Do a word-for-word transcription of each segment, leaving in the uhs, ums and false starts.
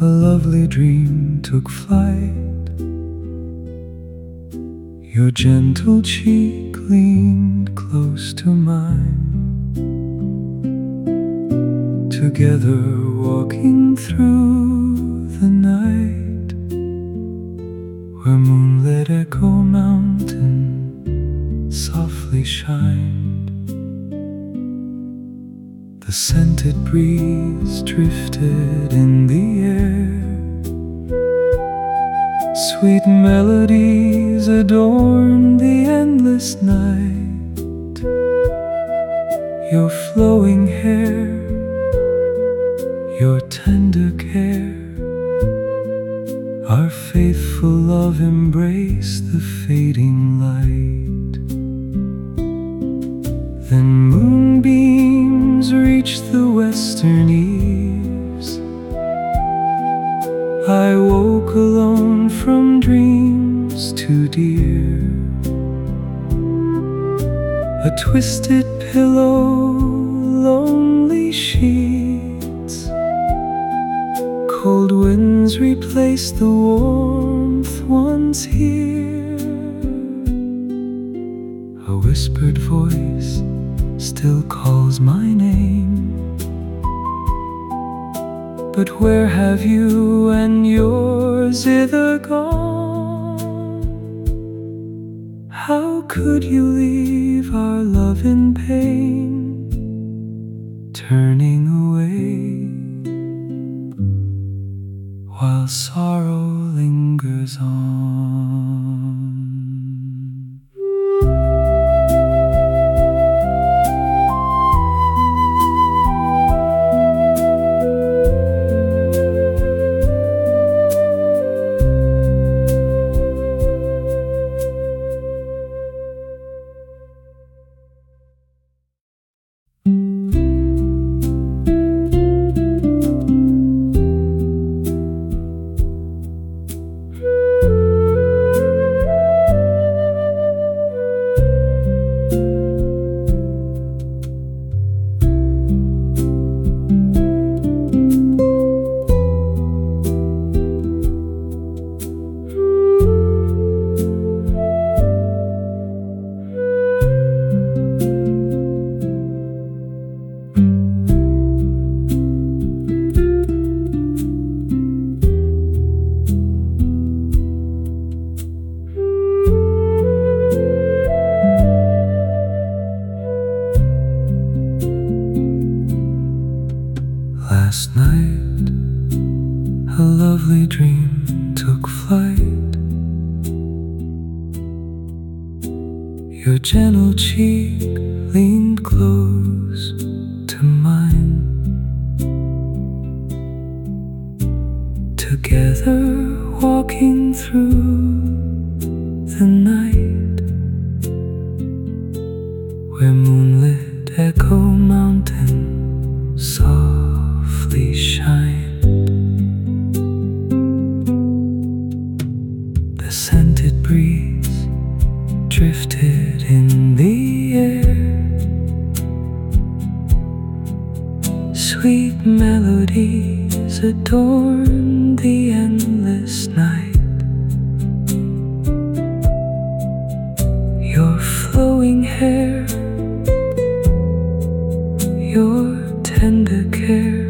a lovely dream took flight. Your gentle cheek leaned close to mine, together walking through the night, where moonlit Echo Mountain softly shined. The scented breeze drifted in the air, sweet melodies adorned the endless night. Your flowing hair, your tender care, our faithful love embraced the fading light. Then moonbeams reached the western eaves. I woke alone from dreams too dear. A twisted pillow, lonely sheets, cold winds replaced the warmth once here. A whispered voice still calls my name, but where have you and yours hither gone? How could you leave our love in pain, turning away while sorrow lingers on? Last night, a lovely dream took flight. Your gentle cheek leaned close to mine, together walking through the night, where moonlit Echo Mountain softly shined. The scented breeze drifted in the air, sweet melodies adorned the endless night. Your flowing hair, your tender care,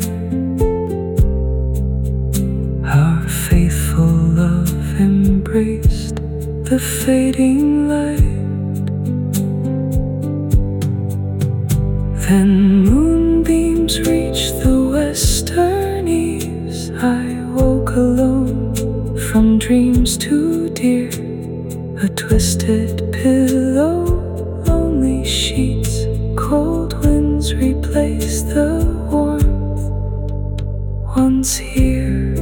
our faithful love embraced the fading light. Then moonbeams reached the western eaves. I woke alone from dreams too dear. A twisted pillow, lonely sheets, cold winds replaced the warmth once here.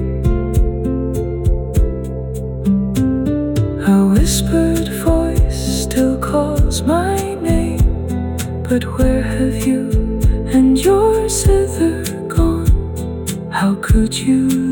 A whispered voice still calls my name, but where have you and yours hither gone? How could you